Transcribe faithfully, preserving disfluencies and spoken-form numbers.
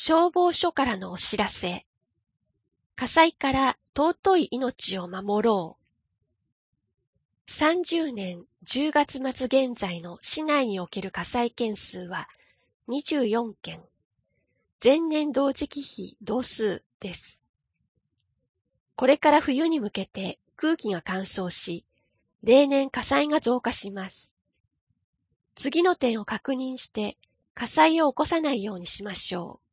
消防署からのお知らせ。火災から尊い命を守ろう。さんじゅうねんじゅうがつ末現在の市内における火災件数はにじゅうよんけん。前年同時期比同数です。これから冬に向けて空気が乾燥し、例年火災が増加します。次の点を確認して火災を起こさないようにしましょう。